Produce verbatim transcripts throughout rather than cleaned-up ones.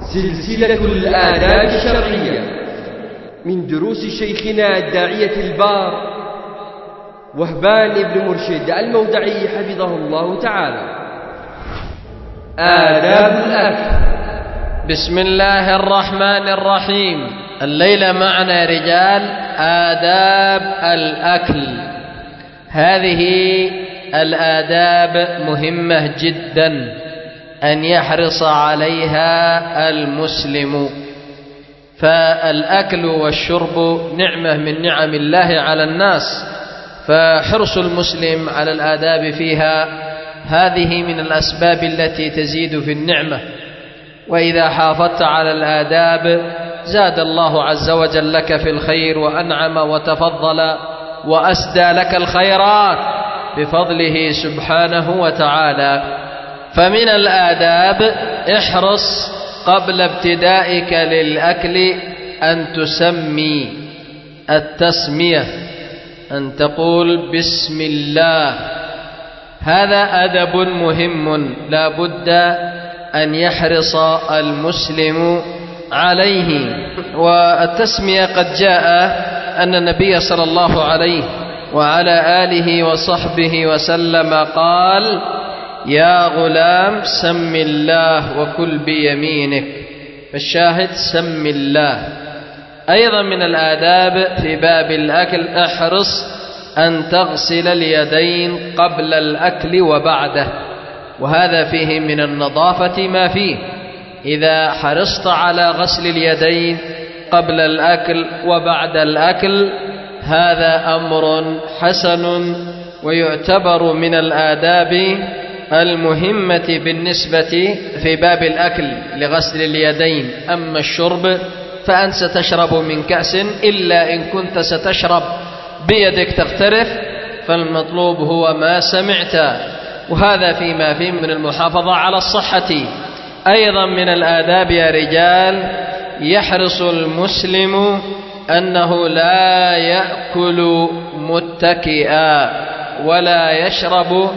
سلسلة الآداب الشرعية من دروس شيخنا الداعية البار وهبان بن مرشد المودعي حفظه الله تعالى. آداب الأكل. بسم الله الرحمن الرحيم. الليلة معنا رجال آداب الأكل. هذه الآداب مهمة جدا أن يحرص عليها المسلم، فالأكل والشرب نعمة من نعم الله على الناس، فحرص المسلم على الآداب فيها هذه من الأسباب التي تزيد في النعمة. وإذا حافظت على الآداب زاد الله عز وجل لك في الخير وأنعم وتفضل وأسدى لك الخيرات بفضله سبحانه وتعالى. فمن الآداب احرص قبل ابتدائك للأكل أن تسمي، التسمية أن تقول بسم الله. هذا أدب مهم لا بد أن يحرص المسلم عليه. والتسمية قد جاء أن النبي صلى الله عليه وعلى آله وصحبه وسلم قال: يا غلام سم الله وكل بيمينك. فالشاهد سم الله. أيضا من الآداب في باب الأكل احرص أن تغسل اليدين قبل الأكل وبعده، وهذا فيه من النظافة ما فيه. إذا حرصت على غسل اليدين قبل الأكل وبعد الأكل هذا أمر حسن ويعتبر من الآداب المهمة بالنسبة في باب الأكل لغسل اليدين. أما الشرب فأنت ستشرب من كأس، إلا إن كنت ستشرب بيدك تغترف، فالمطلوب هو ما سمعت، وهذا فيما فيه من المحافظة على الصحة. أيضا من الآداب يا رجال يحرص المسلم أنه لا يأكل متكئا ولا يشرب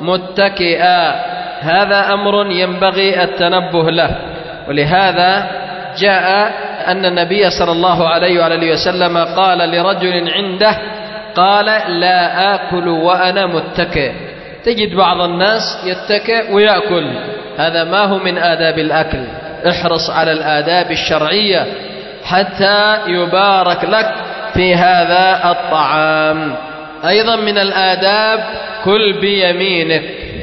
متكئا. هذا أمر ينبغي التنبه له، ولهذا جاء أن النبي صلى الله عليه وآله وسلم قال لرجل عنده، قال: لا آكل وأنا متكئ. تجد بعض الناس يتكئ ويأكل، هذا ما هو من آداب الأكل. احرص على الآداب الشرعية حتى يبارك لك في هذا الطعام. أيضا من الآداب كل بيمينك.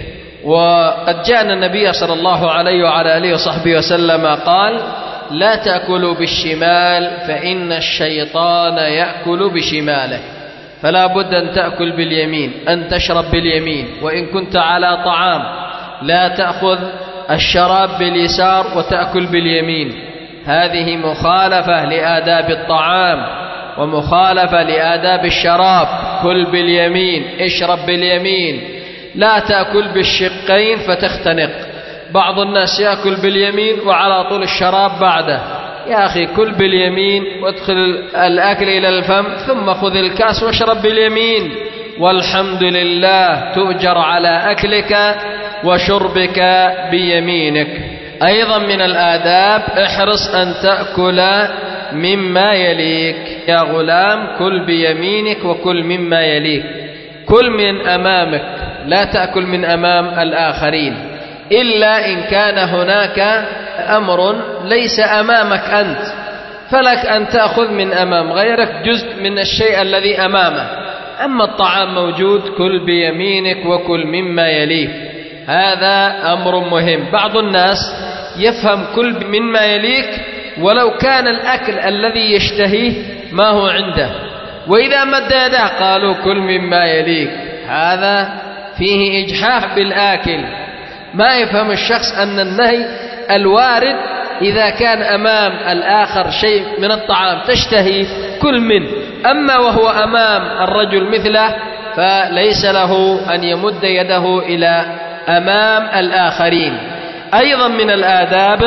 وقد جاء النبي صلى الله عليه وعلى آله وصحبه وسلم قال: لا تأكلوا بالشمال فإن الشيطان يأكل بشماله. فلا بد أن تأكل باليمين، أن تشرب باليمين. وإن كنت على طعام لا تأخذ الشراب باليسار وتأكل باليمين، هذه مخالفة لآداب الطعام ومخالفة لآداب الشراب. كل باليمين، اشرب باليمين، لا تأكل بالشقين فتختنق. بعض الناس يأكل باليمين وعلى طول الشراب بعده. يا أخي كل باليمين وادخل الأكل إلى الفم ثم خذ الكاس واشرب باليمين، والحمد لله تؤجر على أكلك وشربك بيمينك. أيضا من الآداب احرص أن تأكل مما يليك. يا غلام كل بيمينك وكل مما يليك. كل من أمامك، لا تأكل من أمام الآخرين، إلا إن كان هناك أمر ليس أمامك أنت، فلك أن تأخذ من أمام غيرك جزء من الشيء الذي أمامه. أما الطعام موجود، كل بيمينك وكل مما يليك. هذا أمر مهم. بعض الناس يفهم كل مما يليك ولو كان الأكل الذي يشتهيه ما هو عنده، وإذا مد يده قالوا كل مما يليك. هذا فيه إجحاف بالآكل. ما يفهم الشخص أن النهي الوارد إذا كان أمام الآخر شيء من الطعام تشتهي كل منه، أما وهو أمام الرجل مثله فليس له أن يمد يده إلى أمام الآخرين. أيضا من الآداب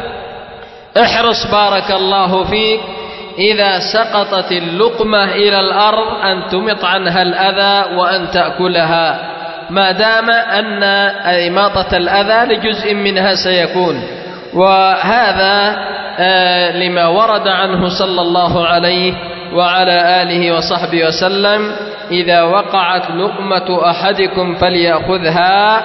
احرص بارك الله فيك إذا سقطت اللقمة إلى الأرض أن تمط عنها الأذى وأن تأكلها، ما دام أن إماطة الأذى لجزء منها سيكون. وهذا لما ورد عنه صلى الله عليه وعلى آله وصحبه وسلم: إذا وقعت لقمة أحدكم فليأخذها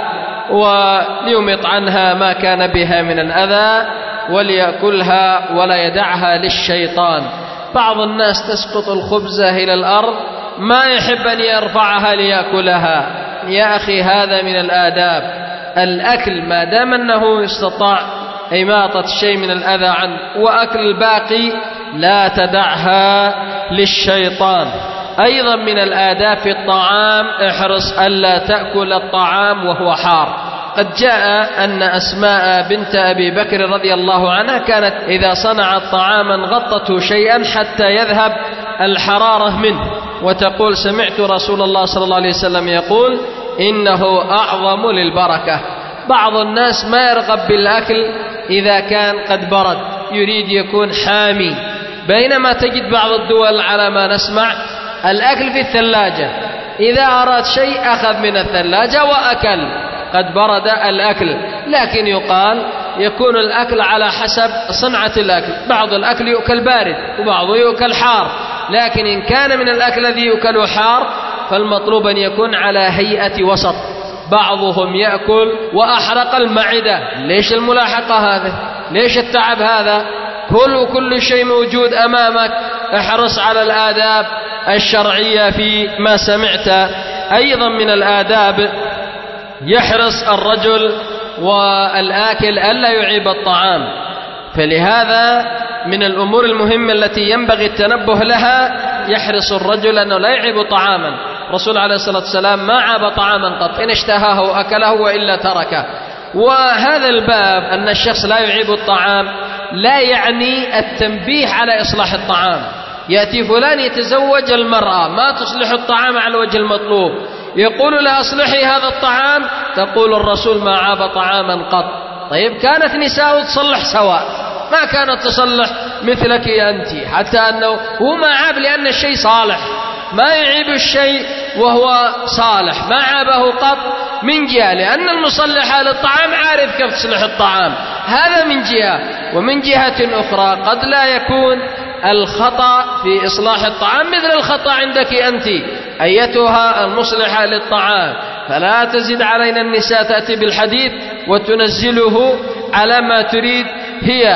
وليمط عنها ما كان بها من الأذى وليأكلها ولا يدعها للشيطان. بعض الناس تسقط الخبزة إلى الأرض ما يحب أن يرفعها ليأكلها. يا أخي هذا من الآداب. الأكل ما دام أنه استطاع إماطة شيء من الأذى عنه وأكل الباقي لا تدعها للشيطان. أيضا من الآداب في الطعام: احرص ألا تأكل الطعام وهو حار. قد جاء أن أسماء بنت أبي بكر رضي الله عنها كانت إذا صنعت طعاما غطته شيئا حتى يذهب الحرارة منه، وتقول: سمعت رسول الله صلى الله عليه وسلم يقول: إنه أعظم للبركة. بعض الناس ما يرغب بالأكل إذا كان قد برد، يريد يكون حامي، بينما تجد بعض الدول على ما نسمع الأكل في الثلاجة، إذا أراد شيء أخذ من الثلاجة وأكل، قد برد الأكل. لكن يقال يكون الأكل على حسب صنعة الأكل، بعض الأكل يؤكل بارد وبعضه يؤكل حار، لكن إن كان من الأكل الذي يؤكل حار فالمطلوب أن يكون على هيئة وسط. بعضهم يأكل وأحرق المعدة. ليش الملاحقة هذا؟ ليش التعب هذا؟ كل كل شيء موجود أمامك. احرص على الآداب الشرعية في ما سمعت. أيضا من الآداب يحرص الرجل والآكل ألا يعيب الطعام، فلهذا من الأمور المهمة التي ينبغي التنبه لها يحرص الرجل أنه لا يعيب طعاما. الرسول عليه الصلاة والسلام ما عاب طعاما قط، إن اشتهاه أكله وإلا تركه. وهذا الباب أن الشخص لا يعيب الطعام لا يعني التنبيه على إصلاح الطعام. يأتي فلان يتزوج المرأة ما تصلح الطعام على الوجه المطلوب، يقول لها اصلحي هذا الطعام، تقول الرسول ما عاب طعاما قط. طيب كانت نساء تصلح سواء، ما كانت تصلح مثلك أنت، حتى أنه هو ما عاب لأن الشيء صالح، ما يعيب الشيء وهو صالح، ما عابه قط من جهة لأن المصلح للطعام عارف كيف تصلح الطعام، هذا من جهة. ومن جهة أخرى قد لا يكون الخطأ في إصلاح الطعام مثل الخطأ عندك أنت أيتها المصلحة للطعام، فلا تزد علينا النساء تأتي بالحديث وتنزله على ما تريد هي.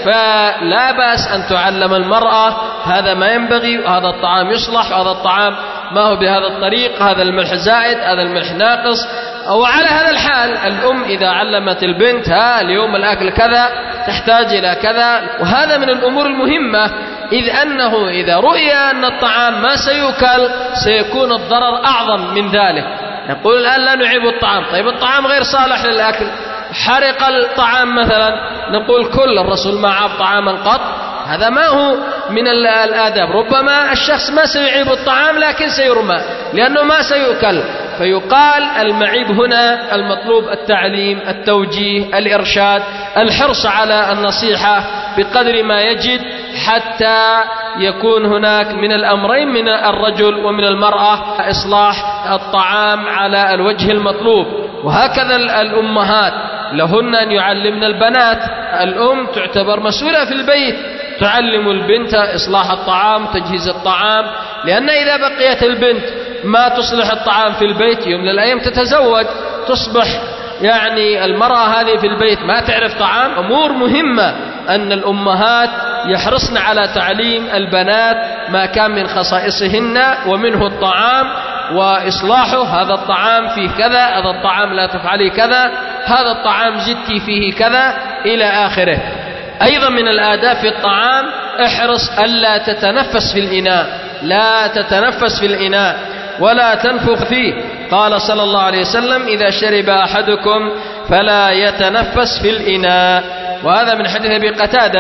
فلا بأس أن تعلم المرأة هذا ما ينبغي، وهذا الطعام يصلح، وهذا الطعام ما هو بهذا الطريق، هذا الملح زائد، هذا الملح ناقص. وعلى هذا الحال الأم إذا علمت البنت ها اليوم الأكل كذا تحتاج إلى كذا، وهذا من الأمور المهمة، إذ أنه إذا رؤي أن الطعام ما سيؤكل سيكون الضرر أعظم من ذلك. نقول الآن لا نعيب الطعام، طيب الطعام غير صالح للأكل، حرق الطعام مثلا، نقول كل الرسول ما عاب طعاما قط، هذا ما هو من الآداب. ربما الشخص ما سيعيب الطعام لكن سيرمى لأنه ما سيؤكل، فيقال المعيب هنا المطلوب التعليم، التوجيه، الإرشاد، الحرص على النصيحة بقدر ما يجد، حتى يكون هناك من الأمرين من الرجل ومن المرأة إصلاح الطعام على الوجه المطلوب. وهكذا الأمهات لهن أن يعلمن البنات، الأم تعتبر مسؤولة في البيت، تعلم البنت إصلاح الطعام، تجهيز الطعام، لأن إذا بقيت البنت ما تصلح الطعام في البيت يوم من الأيام تتزوج، تصبح يعني المرأة هذه في البيت ما تعرف طعام. أمور مهمة أن الأمهات يحرصن على تعليم البنات ما كان من خصائصهن، ومنه الطعام وإصلاحه، هذا الطعام فيه كذا، هذا الطعام لا تفعلي كذا، هذا الطعام زدتي فيه كذا إلى آخره. أيضا من الآداب في الطعام احرص ألا تتنفس في الإناء، لا تتنفس في الإناء ولا تنفخ فيه. قال صلى الله عليه وسلم إذا شرب أحدكم فلا يتنفس في الإناء، وهذا من حديث أبي قتادة.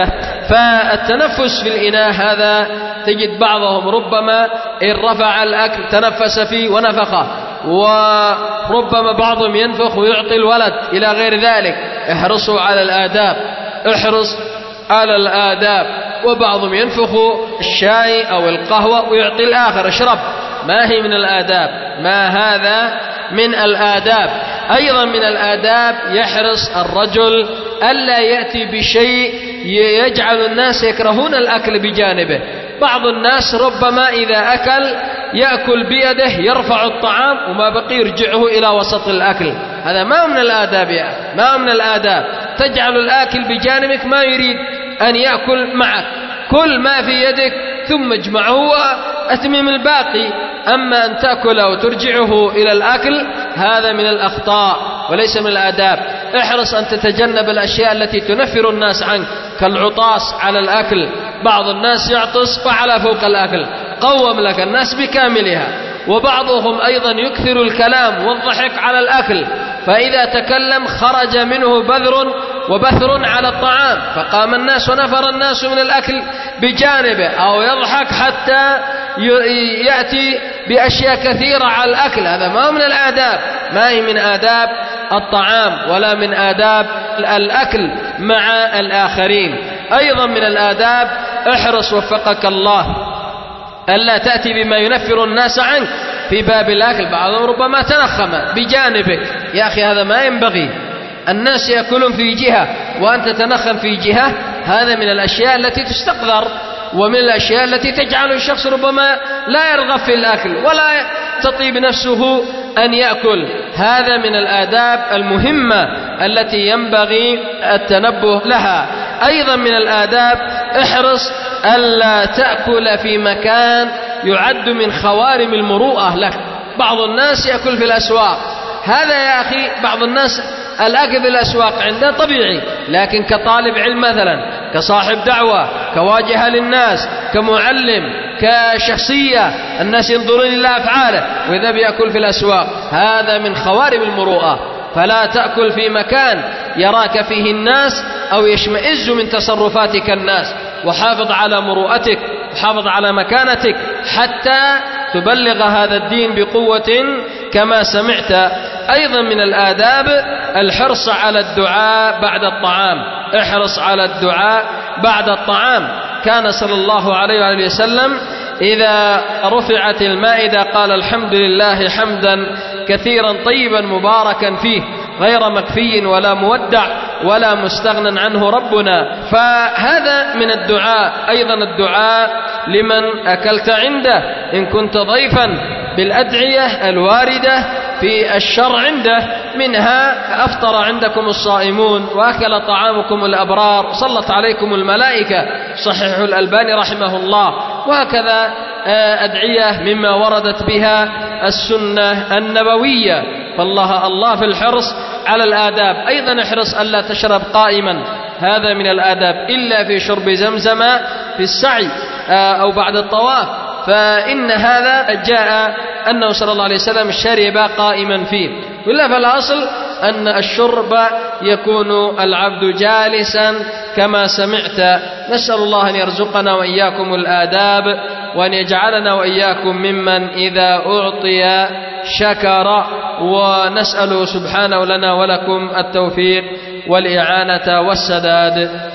فالتنفس في الإناء هذا تجد بعضهم ربما إن رفع الأكل تنفس فيه ونفخه، وربما بعضهم ينفخ ويعطي الولد إلى غير ذلك. احرصوا على الآداب، احرص على الآداب. وبعضهم ينفخ الشاي أو القهوة ويعطي الآخر اشرب، ما هي من الآداب، ما هذا من الآداب. أيضا من الآداب يحرص الرجل ألا يأتي بشيء يجعل الناس يكرهون الأكل بجانبه. بعض الناس ربما إذا أكل يأكل بيده يرفع الطعام وما بقي يرجعه إلى وسط الأكل. هذا ما من الآداب يا أخي، ما من الآداب. تجعل الآكل بجانبك ما يريد أن يأكل معك، كل ما في يدك ثم اجمعه وأتمم الباقي. أما أن تأكل وترجعه إلى الأكل هذا من الأخطاء وليس من الآداب. احرص أن تتجنب الأشياء التي تنفر الناس عنك كالعطاس على الأكل. بعض الناس يعطس فعلى فوق الأكل، قوم لك الناس بكاملها. وبعضهم أيضا يكثر الكلام والضحك على الأكل، فإذا تكلم خرج منه بذر وبثر على الطعام، فقام الناس ونفر الناس من الأكل بجانبه، أو يضحك حتى يأتي بأشياء كثيرة على الأكل. هذا ما من الآداب، ما هي من آداب الطعام ولا من آداب الأكل مع الآخرين. أيضا من الآداب احرص وفقك الله ألا تأتي بما ينفر الناس عنك في باب الأكل. بعضهم ربما تنخم بجانبك، يا أخي هذا ما ينبغي. الناس يأكلون في جهة وأنت تنخم في جهة، هذا من الأشياء التي تستقذر ومن الأشياء التي تجعل الشخص ربما لا يرغب في الأكل ولا تطيب نفسه أن يأكل. هذا من الآداب المهمة التي ينبغي التنبه لها. أيضا من الآداب احرص ألا تأكل في مكان يعد من خوارم المروءة لك. بعض الناس يأكل في الأسواق، هذا يا أخي بعض الناس الأكل في الأسواق عنده طبيعي، لكن كطالب علم مثلا، كصاحب دعوة، كواجهة للناس، كمعلم، كشخصية الناس ينظرون إلى أفعاله، وإذا بيأكل في الأسواق هذا من خوارم المروءة. فلا تأكل في مكان يراك فيه الناس أو يشمئز من تصرفاتك الناس، وحافظ على مروءتك وحافظ على مكانتك حتى تبلغ هذا الدين بقوة كما سمعت. أيضا من الآداب الحرص على الدعاء بعد الطعام. احرص على الدعاء بعد الطعام. كان صلى الله عليه وآله وسلم إذا رفعت المائدة قال الحمد لله حمدا كثيرا طيبا مباركا فيه غير مكفي ولا مودع ولا مستغنى عنه ربنا. فهذا من الدعاء. أيضا الدعاء لمن أكلت عنده إن كنت ضيفا بالأدعية الواردة في الشرع عنده، منها أفطر عندكم الصائمون وأكل طعامكم الأبرار صلت عليكم الملائكة، صحيح الألباني رحمه الله. وهكذا أدعية مما وردت بها السنة النبوية. فالله الله في الحرص على الآداب. أيضا احرص ألا تشرب قائما، هذا من الآداب، إلا في شرب زمزم في السعي أو بعد الطواف، فإن هذا جاء أنه صلى الله عليه وسلم شرب قائما فيه. ولا فالأصل أن الشرب يكون العبد جالسا كما سمعت. نسأل الله أن يرزقنا وإياكم الآداب، وأن يجعلنا وإياكم ممن إذا أعطي شكر، ونسأل سبحانه لنا ولكم التوفيق والإعانة والسداد.